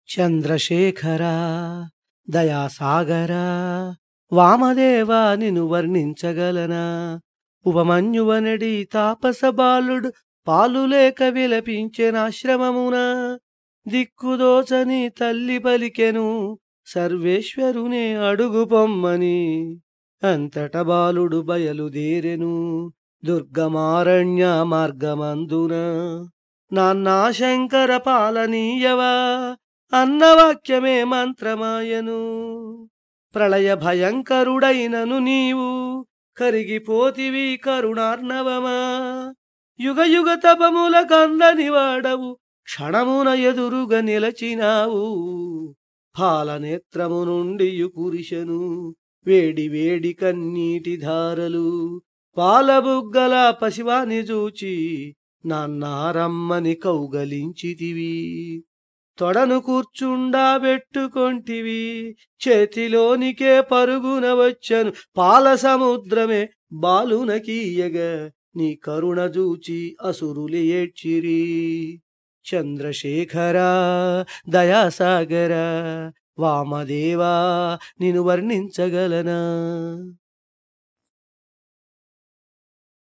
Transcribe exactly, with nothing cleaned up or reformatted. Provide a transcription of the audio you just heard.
చంద్రశేఖరా దయాసాగరా వామదేవా నిను వర్ణించగలనా ఉపమన్యువనడి తాపస బాలుడు పాలులేక విలపించెనాశ్రమమున దిక్కుదోచని తల్లి పలికెను సర్వేశ్వరునే అడుగు పొమ్మని అంతట బాలుడు బయలుదేరెను దుర్గమారణ్య మార్గమందున నాన్నా శంకర పాలనీయవా అన్నవాక్యమే మంత్రమాయను ప్రళయ భయంకరుడైనను నీవు కరిగిపోతివి కరుణార్ణవమా యుగ యుగ తపముల కందని వాడవు క్షణమున ఎదురుగా నిలచినావు పాలనేత్రము నుండి కురిశను వేడి వేడి కన్నీటి ధారలు పాలబుగ్గల పసివాని చూచి నాన్నారమ్మని కౌగలించితివి తొడను కూర్చుండా పెట్టుకొంటివి చేతిలోనికే పరుగున వచ్చను పాల సముద్రమే బాలునకీయగా నీ కరుణ చూచి అసురులు ఏడ్చిరి చంద్రశేఖరా దయాసాగరా వామదేవా నిను వర్ణించగలనా